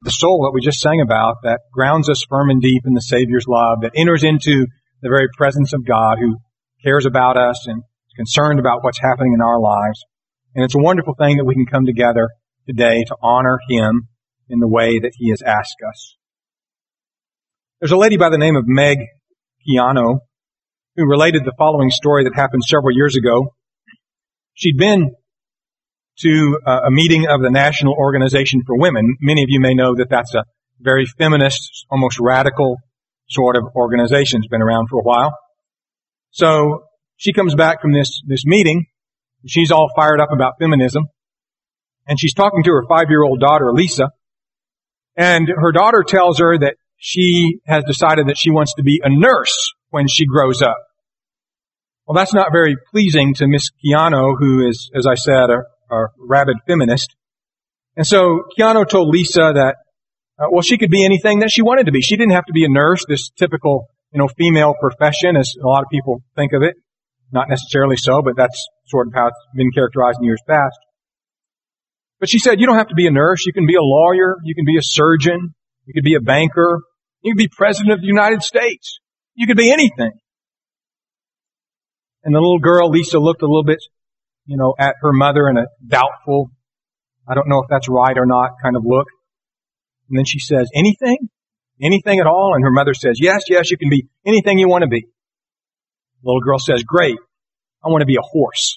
the soul that we just sang about, that grounds us firm and deep in the Savior's love, that enters into the very presence of God who cares about us and is concerned about what's happening in our lives. And it's a wonderful thing that we can come together today to honor Him in the way that He has asked us. There's a lady by the name of Meg Keano who related the following story that happened several years ago. She'd been to a meeting of the National Organization for Women. Many of you may know that that's a very feminist, almost radical sort of organization. It's been around for a while. So she comes back from this meeting. She's all fired up about feminism. And she's talking to her 5-year-old daughter, Lisa. And her daughter tells her that she has decided that she wants to be a nurse when she grows up. Well, that's not very pleasing to Miss Keano, who is, as I said, a rabid feminist. And so Keano told Lisa that, she could be anything that she wanted to be. She didn't have to be a nurse, this typical, female profession, as a lot of people think of it. Not necessarily so, but that's sort of how it's been characterized in years past. But she said, you don't have to be a nurse. You can be a lawyer. You can be a surgeon. You could be a banker. You could be president of the United States. You could be anything. And the little girl, Lisa, looked a little bit, at her mother in a doubtful, I don't know if that's right or not kind of look. And then she says, anything? Anything at all? And her mother says, yes, you can be anything you want to be. The little girl says, great. I want to be a horse.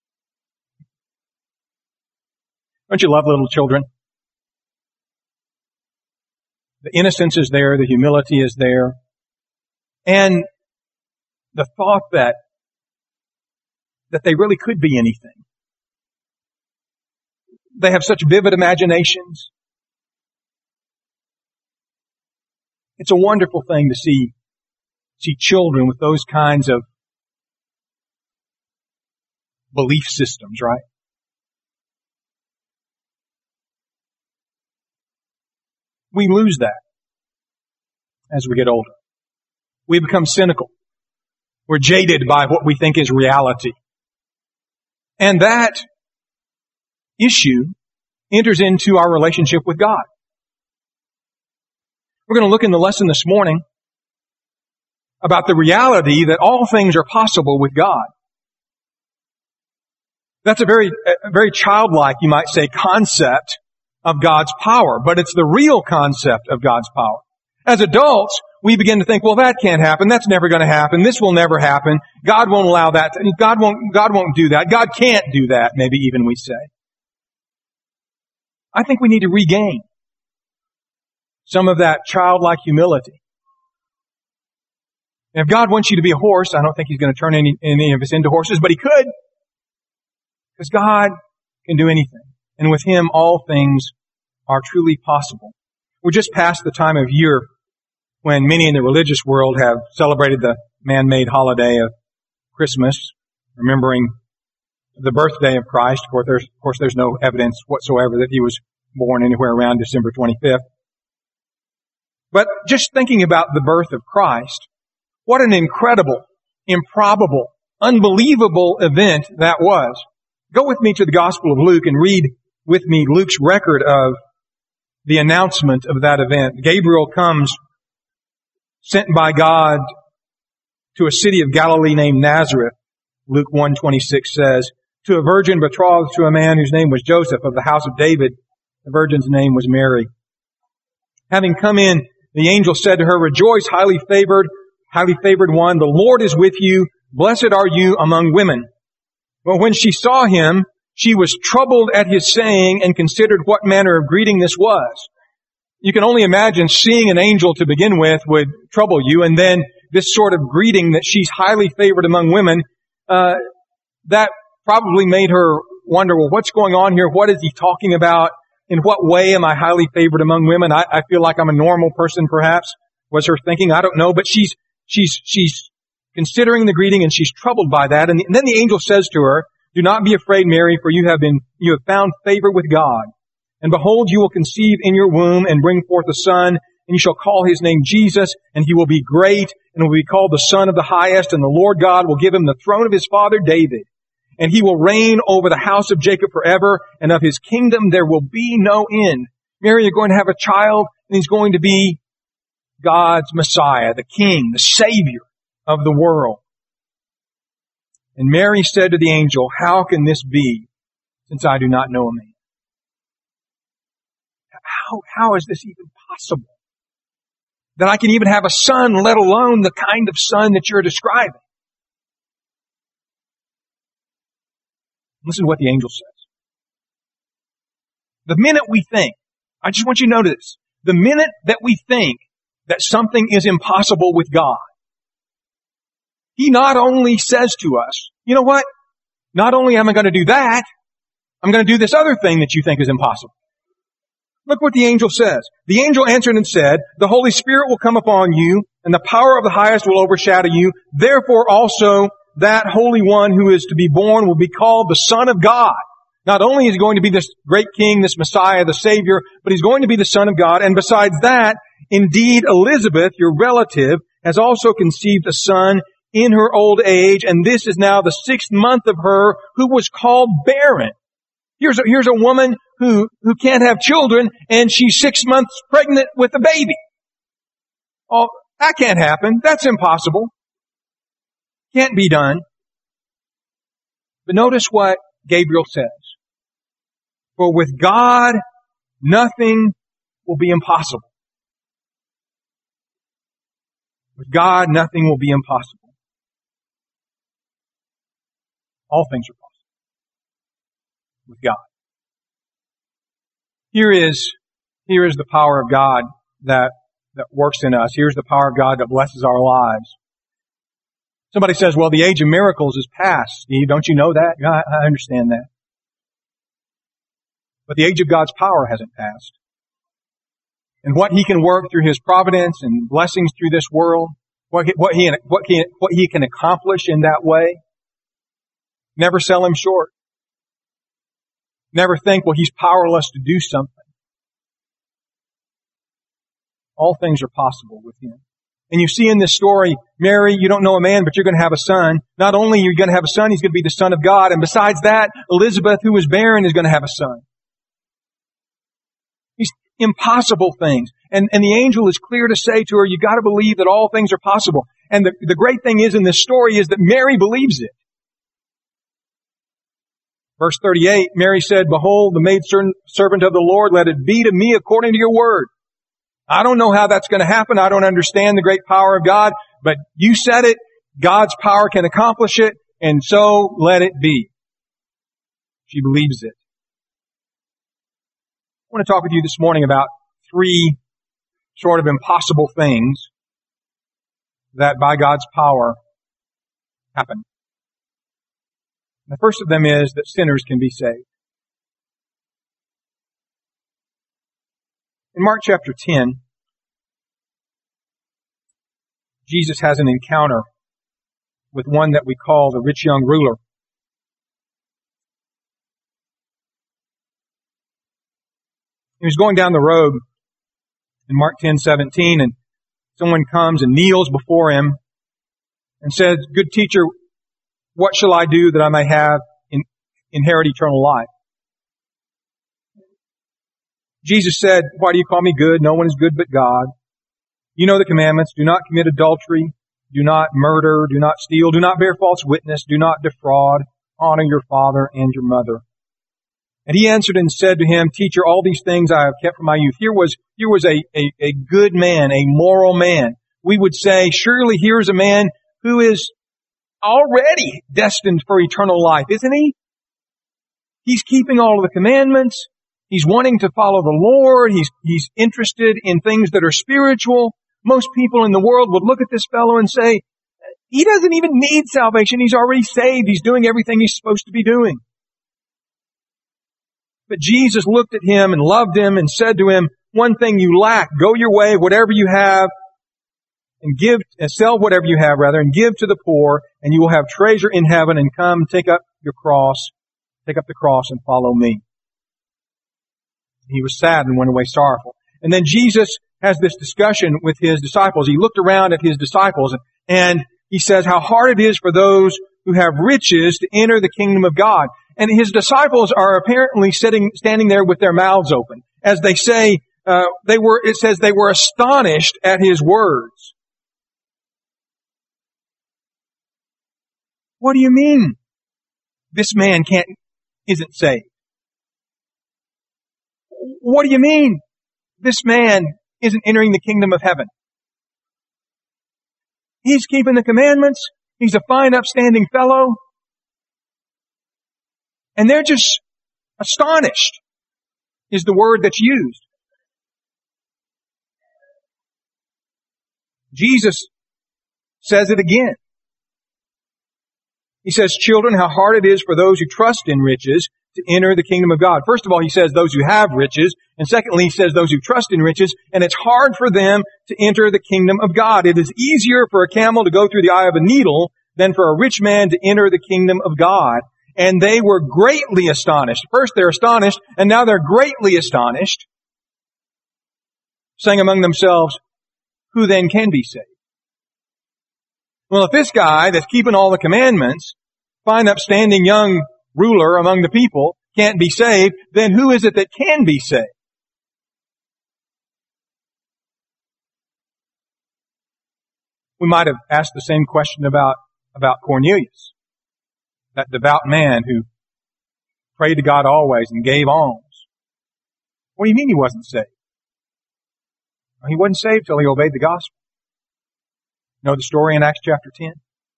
Don't you love little children? The innocence is there. The humility is there. And the thought that they really could be anything. They have such vivid imaginations. It's a wonderful thing to see children with those kinds of belief systems, right? We lose that as we get older. We become cynical. We're jaded by what we think is reality. And that issue enters into our relationship with God. We're going to look in the lesson this morning about the reality that all things are possible with God. That's a very childlike, you might say, concept of God's power, but it's the real concept of God's power. As adults, we begin to think, well, that can't happen. That's never going to happen. This will never happen. God won't allow that. God won't do that. God can't do that, maybe even we say. I think we need to regain some of that childlike humility. And if God wants you to be a horse, I don't think He's going to turn any of us into horses, but He could. Because God can do anything. And with Him, all things are truly possible. We're just past the time of year when many in the religious world have celebrated the man-made holiday of Christmas, remembering the birthday of Christ. Of course, there's no evidence whatsoever that He was born anywhere around December 25th. But just thinking about the birth of Christ, what an incredible, improbable, unbelievable event that was. Go with me to the Gospel of Luke and read with me Luke's record of the announcement of that event. Gabriel comes, sent by God, to a city of Galilee named Nazareth. Luke 1:26 says, to a virgin betrothed to a man whose name was Joseph of the house of David. The virgin's name was Mary. Having come in, the angel said to her, rejoice, highly favored one, the Lord is with you. Blessed are you among women. But when she saw him, she was troubled at his saying and considered what manner of greeting this was. You can only imagine seeing an angel to begin with would trouble you, and then this sort of greeting that she's highly favored among women, that probably made her wonder, well, what's going on here? What is he talking about? In what way am I highly favored among women? I feel like I'm a normal person, perhaps, was her thinking. I don't know, but she's considering the greeting and she's troubled by that. And then the angel says to her, do not be afraid, Mary, for you have found favor with God. And behold, you will conceive in your womb and bring forth a son, and you shall call his name Jesus, and he will be great, and will be called the Son of the Highest, and the Lord God will give him the throne of his father David. And he will reign over the house of Jacob forever, and of his kingdom there will be no end. Mary, you're going to have a child, and he's going to be God's Messiah, the King, the Savior of the world. And Mary said to the angel, how can this be, since I do not know a man? How is this even possible? That I can even have a son, let alone the kind of son that you're describing. Listen to what the angel says. The minute we think, I just want you to notice this, the minute that we think that something is impossible with God, He not only says to us, you know what? Not only am I going to do that, I'm going to do this other thing that you think is impossible. Look what the angel says. The angel answered and said, the Holy Spirit will come upon you, and the power of the highest will overshadow you. Therefore also that Holy One who is to be born will be called the Son of God. Not only is He going to be this great King, this Messiah, the Savior, but He's going to be the Son of God. And besides that, indeed Elizabeth, your relative, has also conceived a son in her old age, and this is now the 6th month of her who was called barren. Here's a woman who can't have children, and she's 6 months pregnant with a baby. Oh, that can't happen. That's impossible. Can't be done. But notice what Gabriel says. For with God, nothing will be impossible. With God, nothing will be impossible. All things are possible with God. Here is the power of God that works in us. Here's the power of God that blesses our lives. Somebody says, well, the age of miracles is past. Steve, don't you know that? Yeah, I understand that. But the age of God's power hasn't passed. And what He can work through His providence and blessings through this world, what He can accomplish in that way, never sell Him short. Never think, well, He's powerless to do something. All things are possible with Him. And you see in this story, Mary, you don't know a man, but you're going to have a son. Not only are you going to have a son, he's going to be the Son of God. And besides that, Elizabeth, who was barren, is going to have a son. These impossible things. And the angel is clear to say to her, you got to believe that all things are possible. And the great thing is in this story is that Mary believes it. Verse 38, Mary said, behold, the maidservant of the Lord, let it be to me according to your word. I don't know how that's going to happen. I don't understand the great power of God, but you said it. God's power can accomplish it, and so let it be. She believes it. I want to talk with you this morning about 3 sort of impossible things that by God's power happen. The first of them is that sinners can be saved. In Mark chapter 10, Jesus has an encounter with one that we call the rich young ruler. He was going down the road in Mark 10:17, and someone comes and kneels before him and says, good teacher, what shall I do that I may inherit eternal life? Jesus said, why do you call me good? No one is good but God. You know the commandments. Do not commit adultery. Do not murder. Do not steal. Do not bear false witness. Do not defraud. Honor your father and your mother. And he answered and said to him, teacher, all these things I have kept from my youth. Here was a good man, a moral man. We would say, surely here's a man who is already destined for eternal life, isn't he? He's keeping all of the commandments. He's wanting to follow the Lord. He's interested in things that are spiritual. Most people in the world would look at this fellow and say, he doesn't even need salvation. He's already saved. He's doing everything he's supposed to be doing. But Jesus looked at him and loved him and said to him, one thing you lack, go your way, whatever you have, and sell whatever you have, and give to the poor, and you will have treasure in heaven, and come, take up the cross and follow me. He was sad and went away sorrowful. And then Jesus has this discussion with His disciples. He looked around at His disciples and He says how hard it is for those who have riches to enter the kingdom of God. And His disciples are apparently standing there with their mouths open. as they say, it says they were astonished at his words. What do you mean this man isn't saved? What do you mean this man isn't entering the kingdom of heaven? He's keeping the commandments. He's a fine, upstanding fellow. And they're just astonished is the word that's used. Jesus says it again. He says, children, how hard it is for those who trust in riches to enter the kingdom of God. First of all, he says those who have riches. And secondly, he says those who trust in riches. And it's hard for them to enter the kingdom of God. It is easier for a camel to go through the eye of a needle than for a rich man to enter the kingdom of God. And they were greatly astonished. First they're astonished, and now they're greatly astonished, saying among themselves, who then can be saved? Well, if this guy that's keeping all the commandments, fine, upstanding young ruler among the people, can't be saved, then who is it that can be saved? We might have asked the same question about Cornelius, that devout man who prayed to God always and gave alms. What do you mean he wasn't saved? Well, he wasn't saved till he obeyed the gospel. You know the story in Acts chapter 10?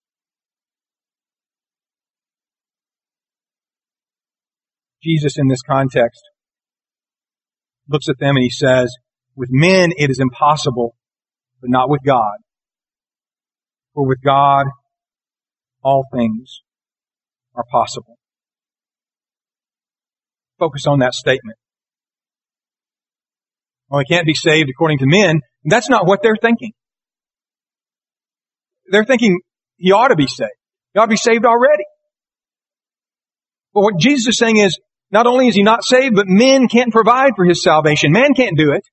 Jesus in this context looks at them and he says, with men it is impossible, but not with God. For with God all things are possible. Focus on that statement. Well, he can't be saved according to men. That's not what they're thinking. They're thinking he ought to be saved. He ought to be saved already. But what Jesus is saying is, not only is he not saved, but men can't provide for his salvation. Man can't do it.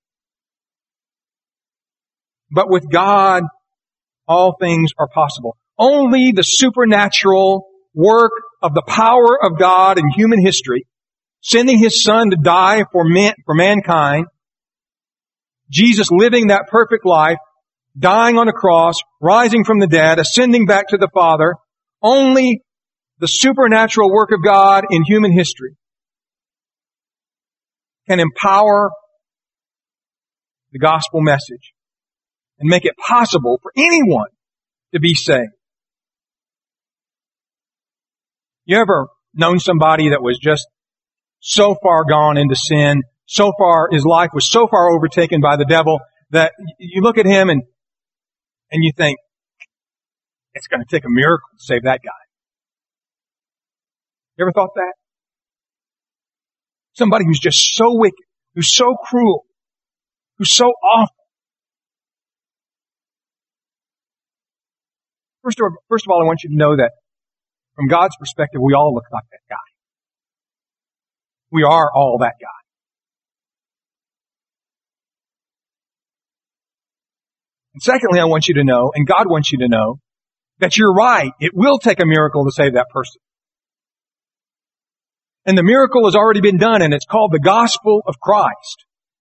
But with God, all things are possible. Only the supernatural work of the power of God in human history, sending his Son to die for mankind, Jesus living that perfect life, dying on a cross, rising from the dead, ascending back to the Father, only the supernatural work of God in human history can empower the gospel message and make it possible for anyone to be saved. You ever known somebody that was just so far gone into sin, so far, his life was so far overtaken by the devil that you look at him and you think, it's going to take a miracle to save that guy. You ever thought that? Somebody who's just so wicked, who's so cruel, who's so awful. First of all, I want you to know that from God's perspective, we all look like that guy. We are all that guy. And secondly, I want you to know, and God wants you to know, that you're right. It will take a miracle to save that person. And the miracle has already been done, and it's called the gospel of Christ.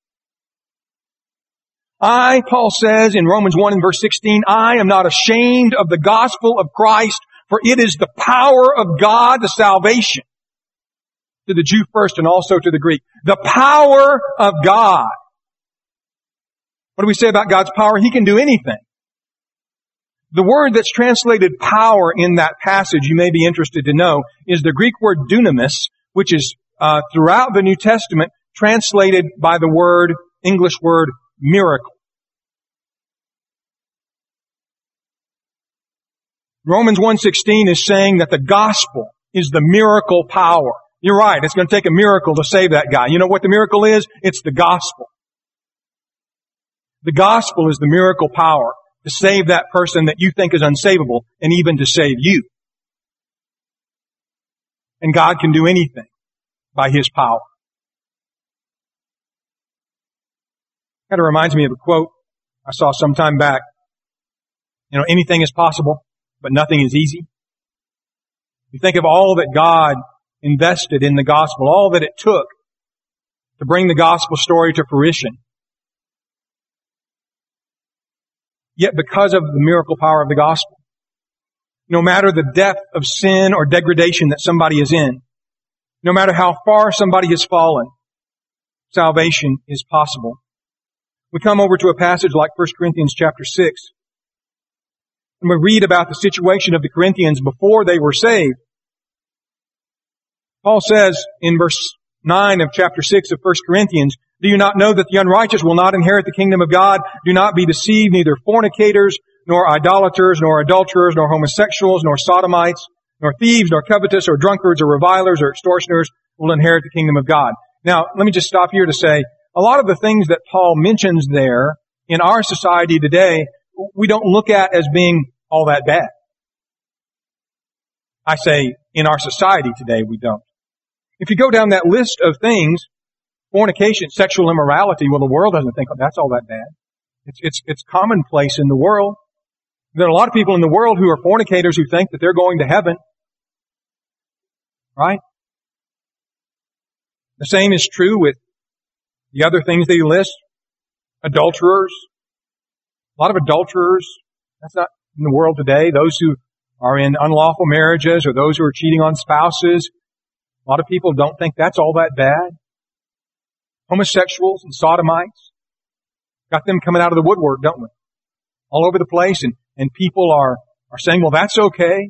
Paul says in Romans 1 and verse 16, I am not ashamed of the gospel of Christ, for it is the power of God to salvation. To the Jew first and also to the Greek. The power of God. What do we say about God's power? He can do anything. The word that's translated power in that passage, you may be interested to know, is the Greek word dunamis, which is throughout the New Testament translated by the English word miracle. Romans 1:16 is saying that the gospel is the miracle power. You're right, it's going to take a miracle to save that guy. You know what the miracle is? It's the gospel. The gospel is the miracle power to save that person that you think is unsavable and even to save you. And God can do anything by His power. Kind of reminds me of a quote I saw some time back. You know, anything is possible, but nothing is easy. You think of all that God invested in the gospel, all that it took to bring the gospel story to fruition. Yet because of the miracle power of the gospel, no matter the depth of sin or degradation that somebody is in, no matter how far somebody has fallen, salvation is possible. We come over to a passage like 1 Corinthians chapter 6, and we read about the situation of the Corinthians before they were saved. Paul says in verse 9 of chapter 6 of 1 Corinthians, "Do you not know that the unrighteous will not inherit the kingdom of God? Do not be deceived, neither fornicators, nor idolaters, nor adulterers, nor homosexuals, nor sodomites, nor thieves, nor covetous, or drunkards, or revilers, or extortioners will inherit the kingdom of God." Now, let me just stop here to say, a lot of the things that Paul mentions there in our society today, we don't look at as being all that bad. I say, in our society today, we don't. If you go down that list of things, fornication, sexual immorality, well, the world doesn't think, oh, that's all that bad. It's commonplace in the world. There are a lot of people in the world who are fornicators who think that they're going to heaven. Right? The same is true with the other things they list. Adulterers. A lot of adulterers. That's not in the world today. Those who are in unlawful marriages or those who are cheating on spouses. A lot of people don't think that's all that bad. Homosexuals and sodomites. Got them coming out of the woodwork, don't we? All over the place, and people are saying, well, that's okay.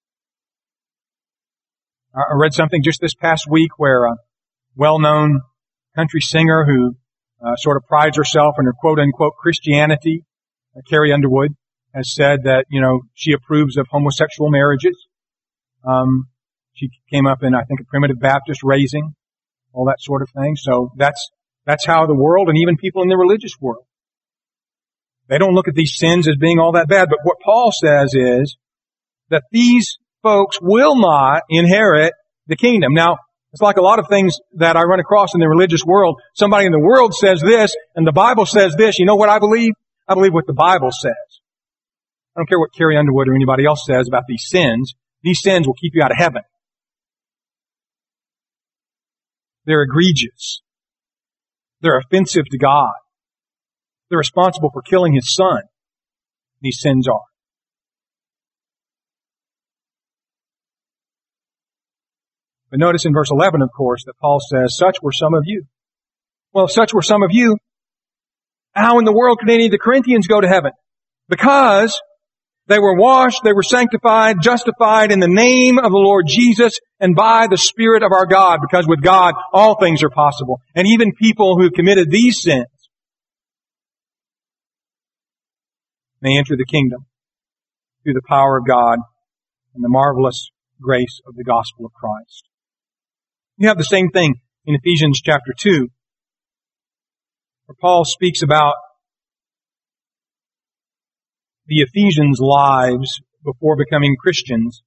I read something just this past week where a well-known country singer who sort of prides herself in her quote-unquote Christianity, Carrie Underwood, has said that, she approves of homosexual marriages. She came up in, I think, a primitive Baptist raising, all that sort of thing. So that's how the world, and even people in the religious world, they don't look at these sins as being all that bad. But what Paul says is that these folks will not inherit the kingdom. Now, it's like a lot of things that I run across in the religious world. Somebody in the world says this, and the Bible says this. You know what I believe? I believe what the Bible says. I don't care what Carrie Underwood or anybody else says about these sins. These sins will keep you out of heaven. They're egregious. They're offensive to God. They're responsible for killing His Son. These sins are. But notice in verse 11, of course, that Paul says, such were some of you. Well, if such were some of you, how in the world could any of the Corinthians go to heaven? Because they were washed, they were sanctified, justified in the name of the Lord Jesus and by the Spirit of our God, because with God all things are possible. And even people who have committed these sins may enter the kingdom through the power of God and the marvelous grace of the gospel of Christ. You have the same thing in Ephesians chapter 2, where Paul speaks about the Ephesians' lives before becoming Christians.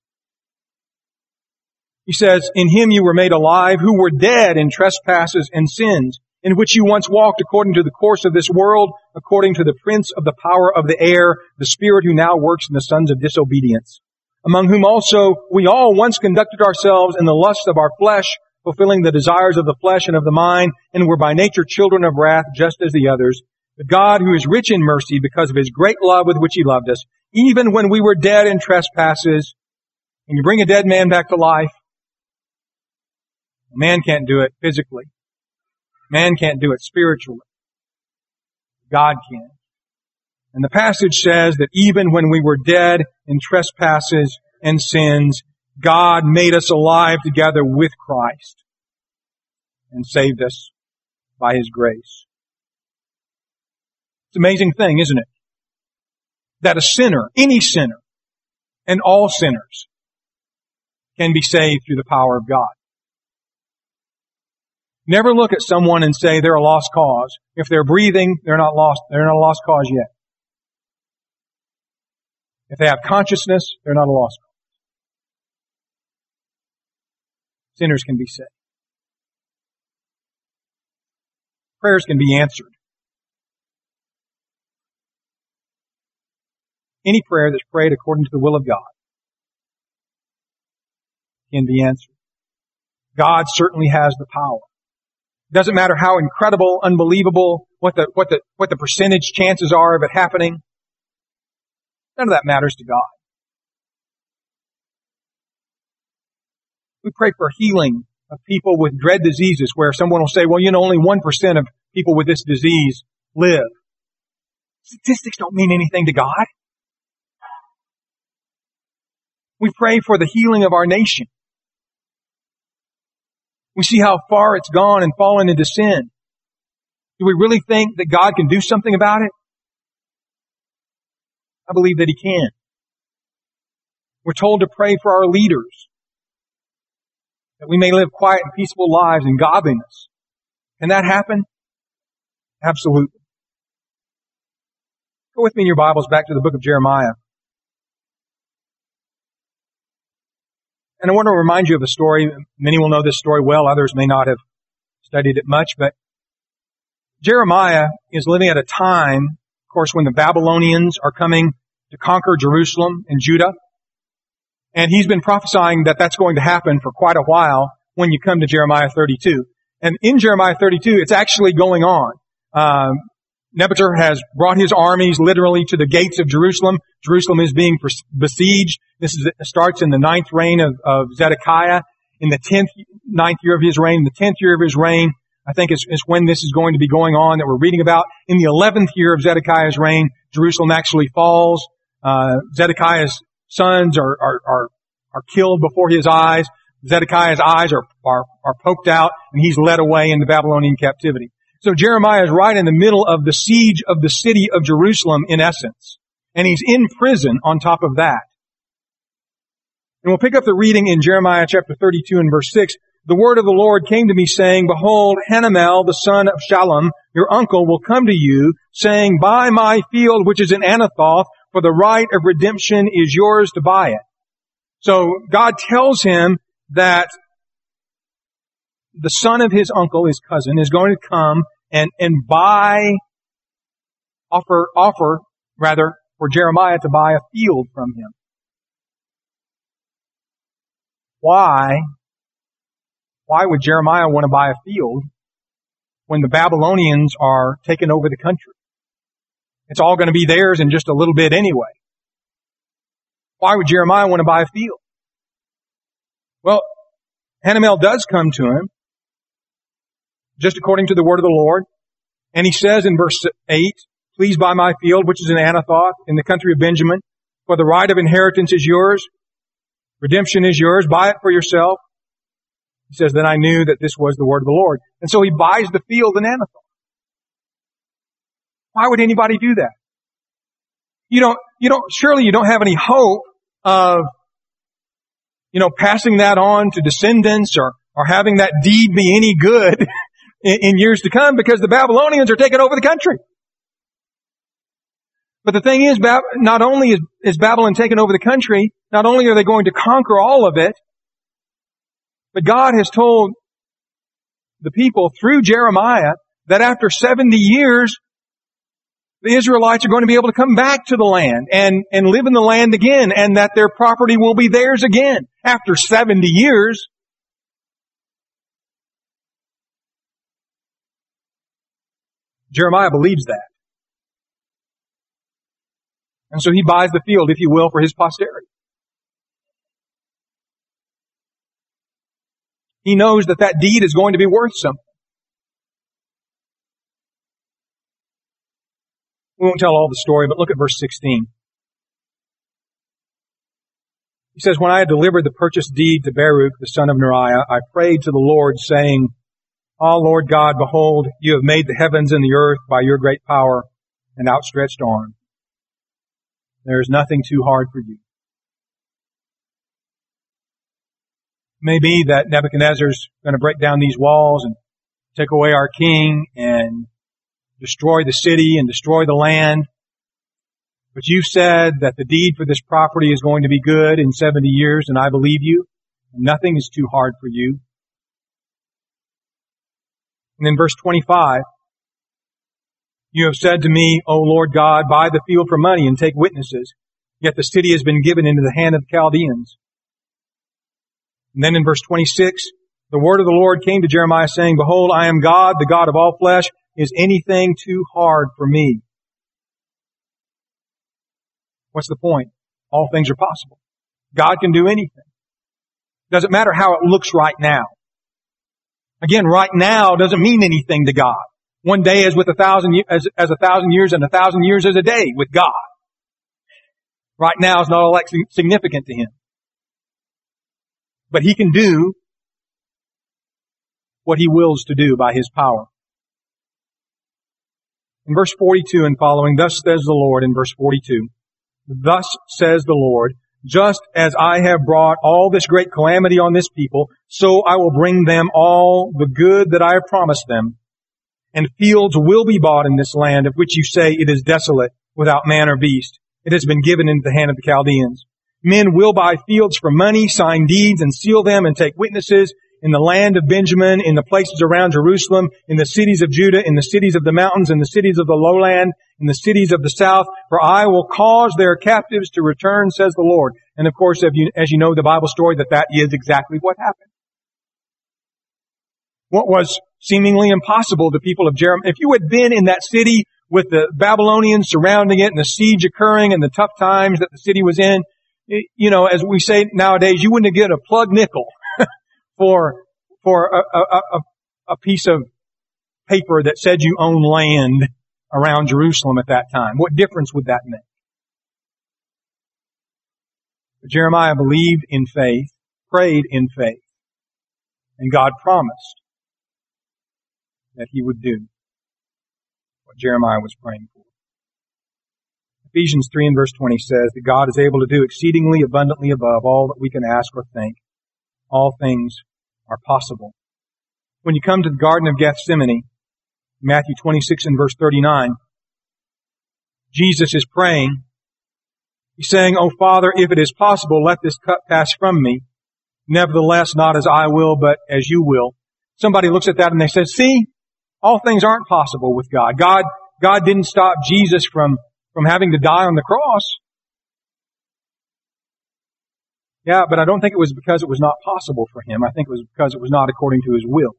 He says, in Him you were made alive, who were dead in trespasses and sins, in which you once walked according to the course of this world, according to the prince of the power of the air, the spirit who now works in the sons of disobedience, among whom also we all once conducted ourselves in the lust of our flesh, fulfilling the desires of the flesh and of the mind, and were by nature children of wrath, just as the others. But God, who is rich in mercy, because of His great love with which He loved us, even when we were dead in trespasses, and you bring a dead man back to life, man can't do it physically. Man can't do it spiritually. God can. And the passage says that even when we were dead in trespasses and sins, God made us alive together with Christ and saved us by His grace. It's an amazing thing, isn't it? That a sinner, any sinner, and all sinners can be saved through the power of God. Never look at someone and say they're a lost cause. If they're breathing, they're not lost. They're not a lost cause yet. If they have consciousness, they're not a lost cause. Sinners can be saved. Prayers can be answered. Any prayer that's prayed according to the will of God can be answered. God certainly has the power. Doesn't matter how incredible, unbelievable, what the percentage chances are of it happening. None of that matters to God. We pray for healing of people with dread diseases where someone will say, well, only 1% of people with this disease live. Statistics don't mean anything to God. We pray for the healing of our nation. We see how far it's gone and fallen into sin. Do we really think that God can do something about it? I believe that He can. We're told to pray for our leaders, that we may live quiet and peaceful lives in godliness. Can that happen? Absolutely. Go with me in your Bibles back to the book of Jeremiah. And I want to remind you of a story. Many will know this story well. Others may not have studied it much. But Jeremiah is living at a time, of course, when the Babylonians are coming to conquer Jerusalem and Judah. And he's been prophesying that that's going to happen for quite a while when you come to Jeremiah 32. And in Jeremiah 32, it's actually going on. Nebuchadnezzar has brought his armies literally to the gates of Jerusalem. Jerusalem is being besieged. Starts in the 9th reign of Zedekiah. In the 9th year of his reign, the 10th year of his reign, I think is when this is going to be going on that we're reading about. In the 11th year of Zedekiah's reign, Jerusalem actually falls. Zedekiah's sons are killed before his eyes. Zedekiah's eyes are poked out, and he's led away into Babylonian captivity. So Jeremiah is right in the middle of the siege of the city of Jerusalem, in essence. And he's in prison on top of that. And we'll pick up the reading in Jeremiah chapter 32 and verse 6. The word of the Lord came to me, saying, Behold, Hanamel, the son of Shallum, your uncle, will come to you, saying, Buy my field which is in Anathoth, for the right of redemption is yours to buy it. So God tells him that the son of his uncle, his cousin, is going to come and offer for Jeremiah to buy a field from him. Why would Jeremiah want to buy a field when the Babylonians are taking over the country? It's all going to be theirs in just a little bit anyway. Why would Jeremiah want to buy a field? Well, Hanamel does come to him, just according to the word of the Lord. And he says in verse 8, Please buy my field, which is in Anathoth, in the country of Benjamin, for the right of inheritance is yours. Redemption is yours. Buy it for yourself. He says, Then I knew that this was the word of the Lord. And so he buys the field in Anathoth. Why would anybody do that? Surely you don't have any hope of, passing that on to descendants or having that deed be any good in years to come, because the Babylonians are taking over the country. But the thing is, not only is Babylon taking over the country, not only are they going to conquer all of it, but God has told the people through Jeremiah that after 70 years, the Israelites are going to be able to come back to the land and live in the land again, and that their property will be theirs again after 70 years. Jeremiah believes that. And so he buys the field, if you will, for his posterity. He knows that deed is going to be worth something. We won't tell all the story, but look at verse 16. He says, When I had delivered the purchase deed to Baruch, the son of Neriah, I prayed to the Lord, saying, Ah, Lord God, behold, you have made the heavens and the earth by your great power and outstretched arm. There is nothing too hard for you. It may be that Nebuchadnezzar's going to break down these walls and take away our king and destroy the city and destroy the land. But you've said that the deed for this property is going to be good in 70 years, and I believe you. Nothing is too hard for you. And then verse 25, You have said to me, O Lord God, buy the field for money and take witnesses. Yet the city has been given into the hand of the Chaldeans. And then in verse 26, The word of the Lord came to Jeremiah saying, Behold, I am God, the God of all flesh. Is anything too hard for me? What's the point? All things are possible. God can do anything. Doesn't matter how it looks right now. Again, right now doesn't mean anything to God. One day is with 1,000 as 1,000 years, and 1,000 years is a day with God. Right now is not all that significant to Him. But He can do what He wills to do by His power. In verse 42 and following, thus says the Lord, in verse 42, thus says the Lord, just as I have brought all this great calamity on this people, so I will bring them all the good that I have promised them. And fields will be bought in this land, of which you say it is desolate, without man or beast. It has been given into the hand of the Chaldeans. Men will buy fields for money, sign deeds, and seal them, and take witnesses in the land of Benjamin, in the places around Jerusalem, in the cities of Judah, in the cities of the mountains, in the cities of the lowland, in the cities of the south, for I will cause their captives to return, says the Lord. And of course, as you know the Bible story, that is exactly what happened. What was seemingly impossible to people of Jeremiah, if you had been in that city with the Babylonians surrounding it and the siege occurring and the tough times that the city was in, you know, as we say nowadays, you wouldn't get a plug nickel for a piece of paper that said you own land around Jerusalem at that time. What difference would that make? But Jeremiah believed in faith, prayed in faith, and God promised that He would do what Jeremiah was praying for. Ephesians 3 and verse 20 says that God is able to do exceedingly abundantly above all that we can ask or think. All things are possible. When you come to the Garden of Gethsemane, Matthew 26 and verse 39, Jesus is praying. He's saying, "O Father, if it is possible, let this cup pass from me. Nevertheless, not as I will, but as you will." Somebody looks at that and they say, see, all things aren't possible with God. God didn't stop Jesus from having to die on the cross. Yeah, but I don't think it was because it was not possible for Him. I think it was because it was not according to His will.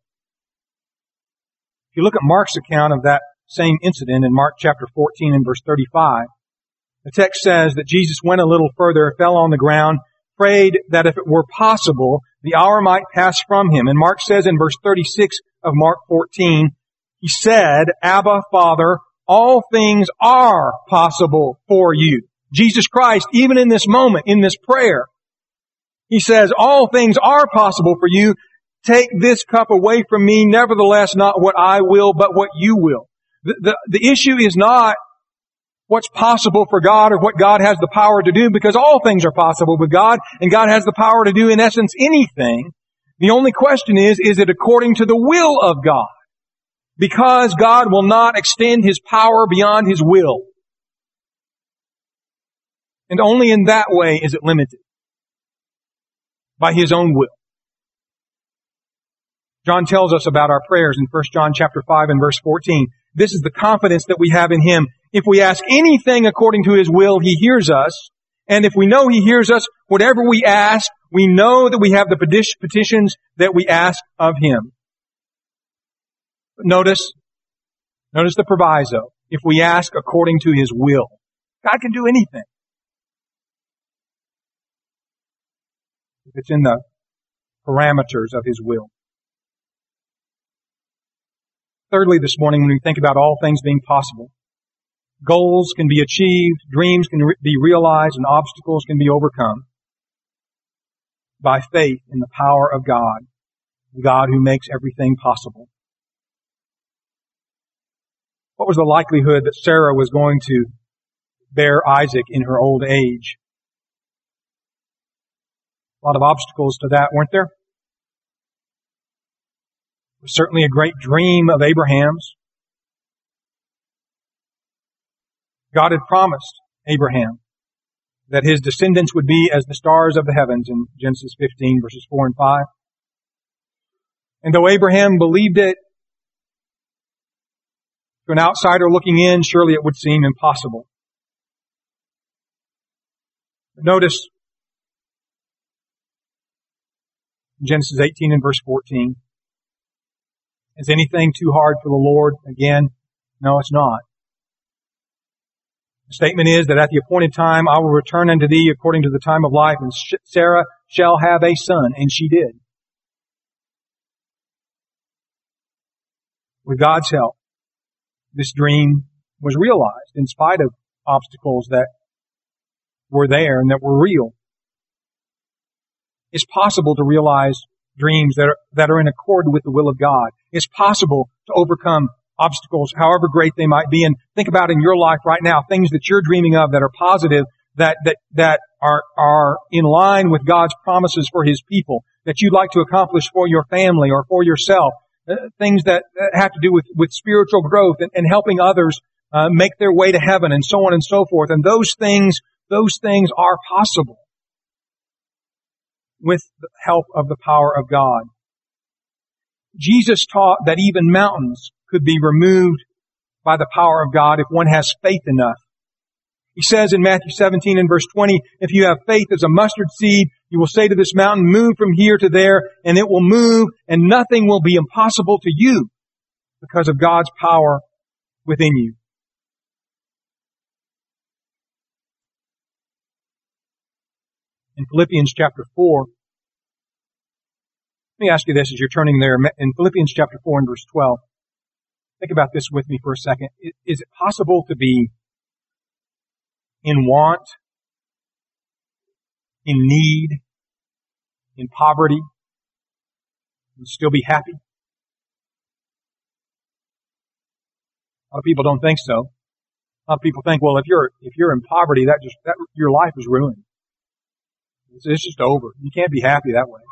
If you look at Mark's account of that same incident in Mark chapter 14 and verse 35, the text says that Jesus went a little further, fell on the ground, prayed that if it were possible, the hour might pass from Him. And Mark says in verse 36 of Mark 14, He said, "Abba, Father, all things are possible for you." Jesus Christ, even in this moment, in this prayer, He says, all things are possible for you. Take this cup away from me. Nevertheless, not what I will, but what you will. The issue is not what's possible for God or what God has the power to do, because all things are possible with God, and God has the power to do, in essence, anything. The only question is it according to the will of God? Because God will not extend His power beyond His will. And only in that way is it limited. By His own will. John tells us about our prayers in 1 John chapter 5 and verse 14. This is the confidence that we have in Him. If we ask anything according to His will, He hears us. And if we know He hears us, whatever we ask, we know that we have the petitions that we ask of Him. But notice the proviso. If we ask according to His will, God can do anything. If it's in the parameters of His will. Thirdly, this morning, when we think about all things being possible, goals can be achieved, dreams can be realized, and obstacles can be overcome by faith in the power of God, the God who makes everything possible. What was the likelihood that Sarah was going to bear Isaac in her old age? A lot of obstacles to that, weren't there? It was certainly a great dream of Abraham's. God had promised Abraham that his descendants would be as the stars of the heavens in Genesis 15, verses 4 and 5. And though Abraham believed it, to an outsider looking in, surely it would seem impossible. Notice Genesis 18 and verse 14. Is anything too hard for the Lord? Again, no, it's not. The statement is that at the appointed time I will return unto thee according to the time of life, and Sarah shall have a son. And she did. With God's help, this dream was realized in spite of obstacles that were there and that were real. It's possible to realize dreams that are in accord with the will of God. It's possible to overcome obstacles, however great they might be. And think about in your life right now, things that you're dreaming of that are positive, that are in line with God's promises for His people, that you'd like to accomplish for your family or for yourself. Things that have to do with spiritual growth and helping others make their way to heaven and so on and so forth. And those things are possible with the help of the power of God. Jesus taught that even mountains could be removed by the power of God if one has faith enough. He says in Matthew 17 and verse 20, if you have faith as a mustard seed, you will say to this mountain, move from here to there, and it will move, and nothing will be impossible to you because of God's power within you. In Philippians chapter 4, let me ask you this as you're turning there. In Philippians chapter 4 and verse 12, think about this with me for a second. Is it possible to be in want, in need, in poverty, and still be happy? A lot of people don't think so. A lot of people think, well, if you're in poverty, that your life is ruined. It's just over. You can't be happy that way.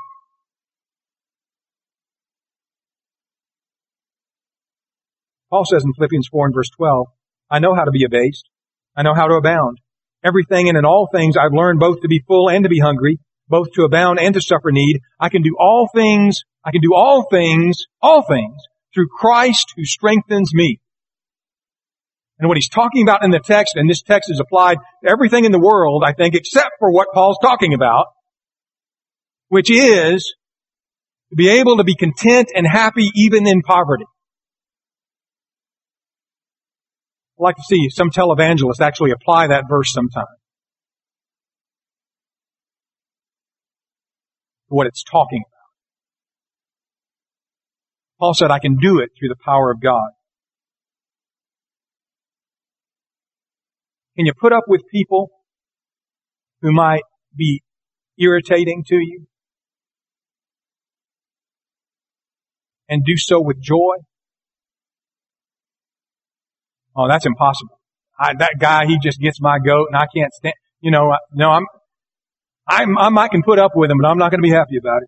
Paul says in Philippians 4 and verse 12, I know how to be abased. I know how to abound. Everything and in all things I've learned both to be full and to be hungry, both to abound and to suffer need. I can do all things through Christ who strengthens me. And what he's talking about in the text, and this text is applied to everything in the world, I think, except for what Paul's talking about, which is to be able to be content and happy even in poverty. I'd like to see some televangelists actually apply that verse sometime. What it's talking about. Paul said, I can do it through the power of God. Can you put up with people who might be irritating to you and do so with joy? Oh, that's impossible. That guy, he just gets my goat and I can't stand, I can put up with him, but I'm not going to be happy about it.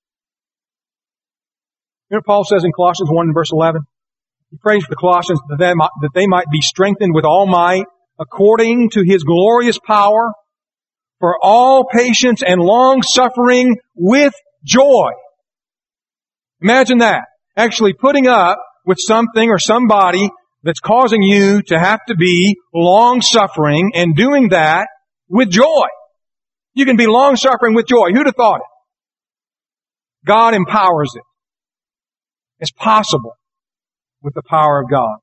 You know what Paul says in Colossians 1 and verse 11? He prays for the Colossians that they might be strengthened with all might according to His glorious power for all patience and long suffering with joy. Imagine that. Actually putting up with something or somebody that's causing you to have to be long-suffering and doing that with joy. You can be long-suffering with joy. Who'd have thought it? God empowers it. It's possible with the power of God.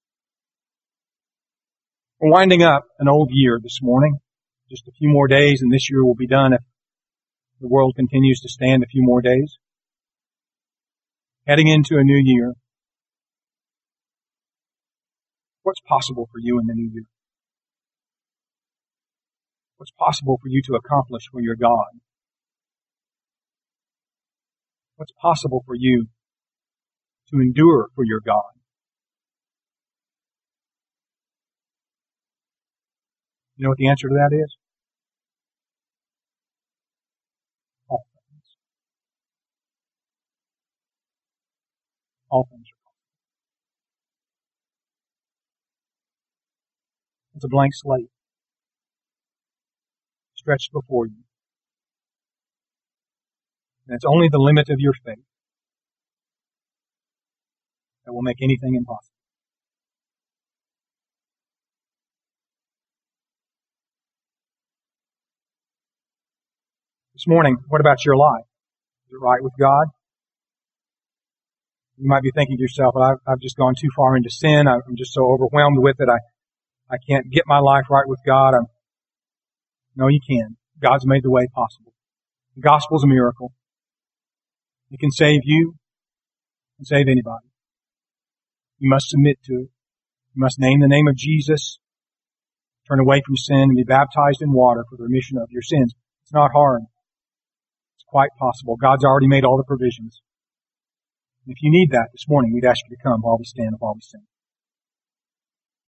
We're winding up an old year this morning. Just a few more days and this year will be done if the world continues to stand a few more days. Heading into a new year. What's possible for you in the new year? What's possible for you to accomplish for your God? What's possible for you to endure for your God? You know what the answer to that is? All things. All things are possible. It's a blank slate stretched before you. And it's only the limit of your faith that will make anything impossible. This morning, what about your life? it right with God? You might be thinking to yourself, well, I've just gone too far into sin. I'm just so overwhelmed with it. I can't get my life right with God. No, you can. God's made the way possible. The gospel's a miracle. It can save you. It can save anybody. You must submit to it. You must name the name of Jesus, turn away from sin, and be baptized in water for the remission of your sins. It's not hard. It's quite possible. God's already made all the provisions. If you need that this morning, we'd ask you to come while we stand and while we sing.